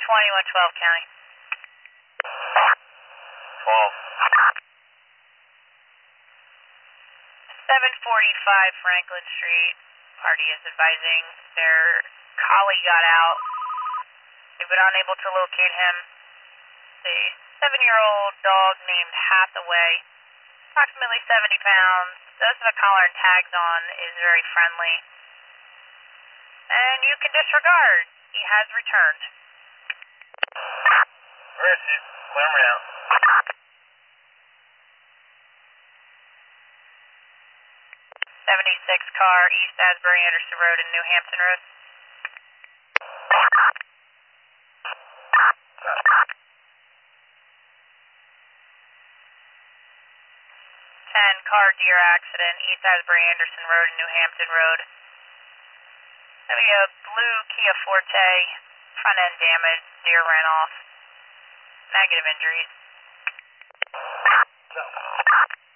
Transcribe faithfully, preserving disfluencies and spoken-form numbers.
twenty-one twelve County. twelve. seven forty-five Franklin Street. Party is advising their collie got out. They've been unable to locate him. A seven-year-old dog named Hathaway, approximately seventy pounds, does have a collar and tags on, is very friendly. And you can disregard. He has returned. Where is he? Clear me out. seventy-six car, East Asbury Anderson Road and New Hampton Road. ten car deer accident, East Asbury Anderson Road and New Hampton Road. Maybe a blue Kia Forte, front end damage, deer ran off. Negative injuries. No.